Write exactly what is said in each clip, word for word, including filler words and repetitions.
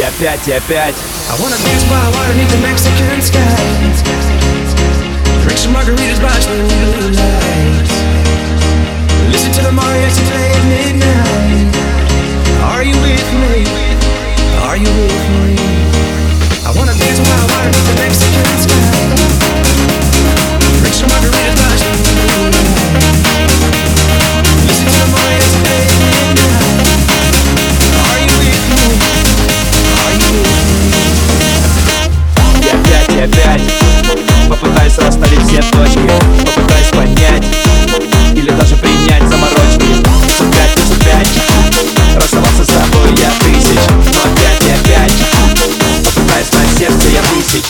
И опять, и опять. I wanna dance by water beneath the Mexican sky. Drink some margaritas, watch the blue lights. Listen to the mariachi play at midnight. Are you with me? Are you with me? I wanna dance by water beneath the Mexican sky. Drink some margaritas, watch the blue lights. Listen to the mariachi play at midnight. Are you with me? Are you with me? И опять, и опять. Попытаюсь расставить все точки. Попытаюсь понять или даже принять заморочки. Пятьсот пять, пятьсот пять. Расставаться с тобой я тысяч. Но опять и опять. Попытаюсь на сердце я высечь.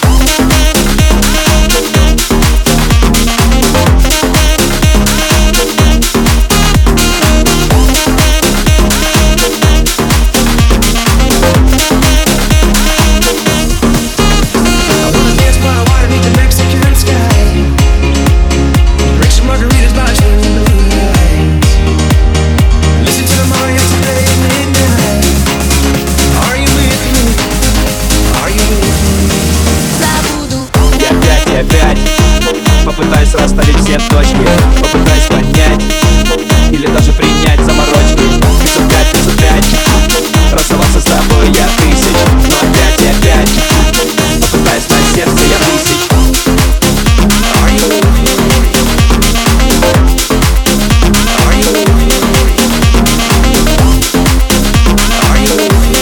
Попытаюсь расставить все точки. Попытаюсь понять или даже принять заморочки. Пятьсот пять, пятьсот пять. Расставаться с тобой я тысяч. Но опять и опять. Попытаюсь на сердце я высечь. Are you with me? Are you with me? Are you with me?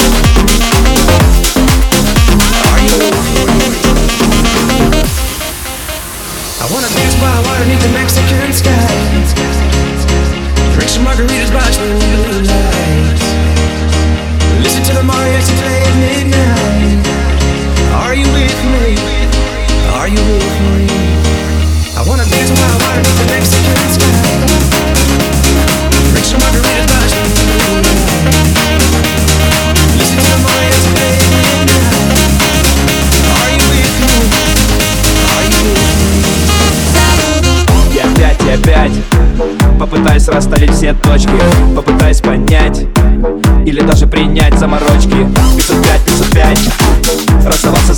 Are you with me? I wanna dance by water beneath the Mexican sky. Drink some margaritas, watch the blue lights. Listen to the mariachi play at midnight. Are you with me? Are you with me? I wanna dance by water beneath the Mexican sky. Drink some margaritas, watch the blue lights. Listen to the mariachi play at midnight. Are you with me? Are you with me? И опять, и опять. Попытаюсь расставить все точки. Попытаюсь понять или даже принять заморочки. Пятьсот пять, пятьсот пять. Расставаться